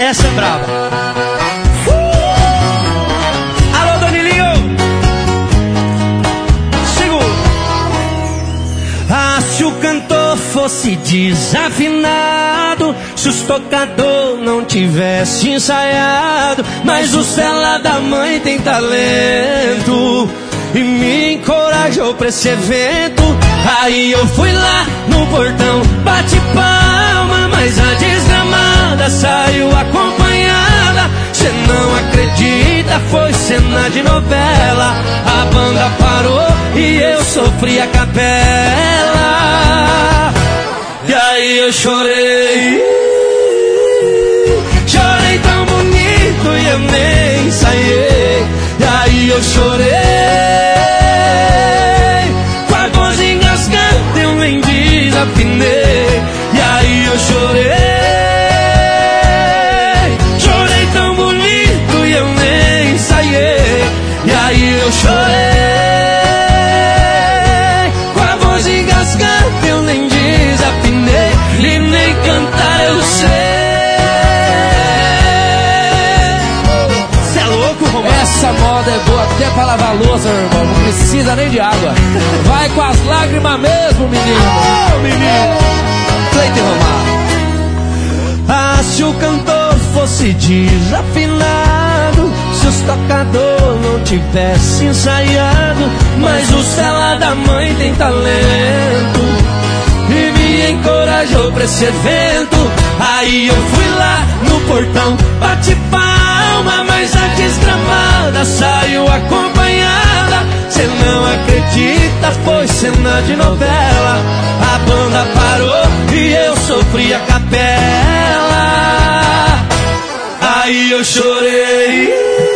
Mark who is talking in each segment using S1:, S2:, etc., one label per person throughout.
S1: Essa é brava. Alô, Danilinho. Segura. Ah, se o cantor fosse desafinado, se os tocador não tivesse ensaiado, mas o Cela da mãe tem talento e me encorajou pra esse evento. Aí eu fui lá no portão, bate palma, mas a desgramada saiu acompanhada. Cê não acredita, foi cena de novela. A banda parou e eu sofri a capela. E aí eu chorei, chorei tão bonito e eu nem ensaiei. E aí eu chorei, com a voz engasgada eu nem desafinei. E aí eu chorei, chorei tão bonito e eu nem ensaiei. E aí eu chorei, com a voz engasgada eu nem desafinei. E nem cantar eu sei. Cê é louco, Romário?
S2: Essa moda é boa até pra lavar louça, meu irmão. Não precisa nem de água. Vai com as lágrimas mesmo, menino.
S1: Ô, menino. Cleiton Romário. Ah, se o cantor fosse desafinado, se os tocador não tivesse ensaiado, mas o Cela da mãe tem talento e me encorajou pra esse evento. Aí eu fui lá no portão, bate palma, mas a desgramada saiu acompanhada. Cê não acredita, foi cena de novela. A banda parou e eu sofri a capela. Aí eu chorei,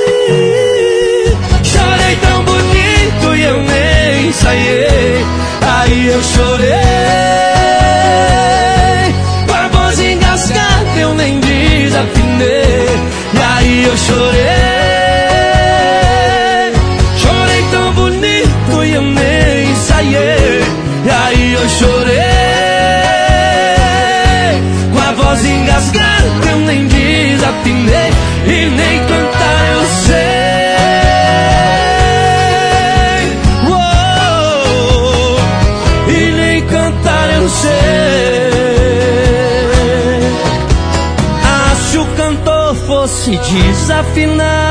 S1: chorei tão bonito e eu nem ensaiei. Aí eu chorei, com a voz engasgada eu nem desafinei. E aí eu chorei, chorei tão bonito e eu nem ensaiei. E aí eu chorei, com a voz engasgada eu nem desafinei. E nem cantar eu sei. Uou, e nem cantar eu sei. Ah, se o cantor fosse desafinado,